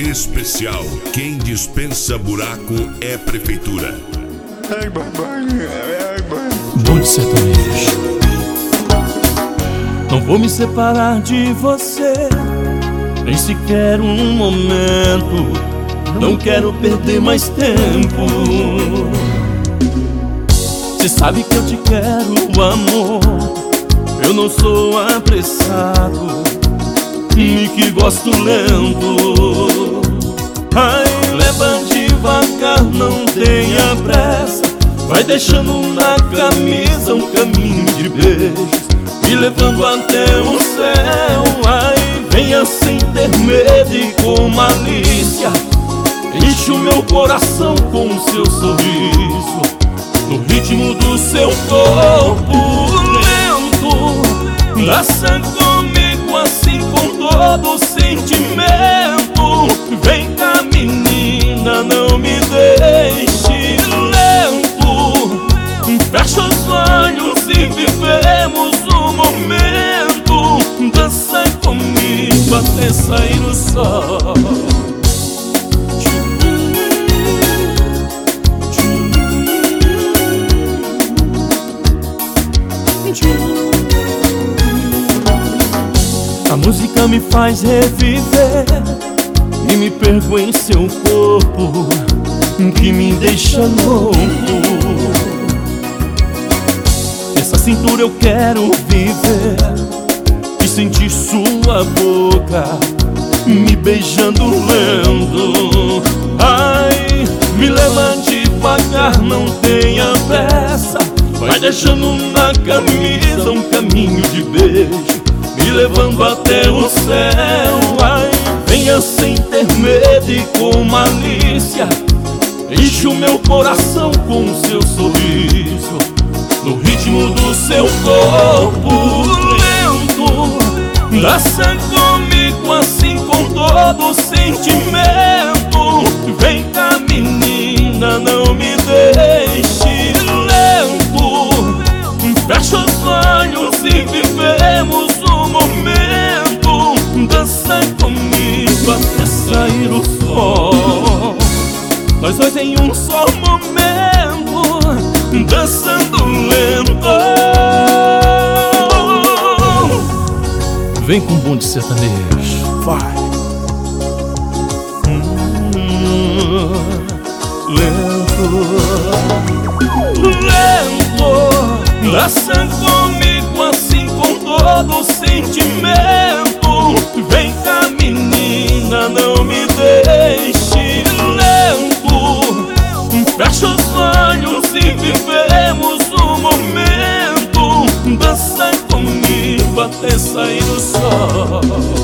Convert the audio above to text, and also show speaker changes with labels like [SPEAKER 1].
[SPEAKER 1] especial. Quem dispensa buraco é prefeitura.
[SPEAKER 2] Bonde Sertanejo. Não vou me separar de você, nem sequer um momento. Não quero perder mais tempo. Cê sabe que eu te quero, amor. Eu não sou apressado e que gosto lento. Ai, leva devagar, não tenha pressa. Vai deixando na camisa um caminho de beijos, me levando até o céu. Ai, venha sem ter medo e com malícia, enche o meu coração com o seu sorriso, no ritmo do seu corpo lento. Dança comigo assim com todo sentimento. Vem cá, menina, não me deixe lento. Fecha os olhos e vivemos o momento. Dança comigo até sair o sol. A música me faz reviver e me perco em seu corpo, que me deixa louco. Nessa cintura eu quero viver e sentir sua boca me beijando lento. Ai, me leva devagar, não tenha pressa. Vai deixando na camisa um caminho de beijo, me levando até o céu. Ai, venha sem ter medo e com malícia, enche o meu coração com o seu sorriso, no ritmo do seu corpo lento. Dança comigo assim com todo sentimento. Vem cá, menina, não me deixe lento. Fecha os olhos e vivemos o momento. Dança comigo até sair o sol. Nós dois em um só momento, dançando lento. Vem com o bonde sertanejo, vai. Lento, dança comigo assim com todo sentimento. Vem cá, menina, não me deixe lento. Fecha os olhos e vivemos o momento. Dança comigo até sair o sol.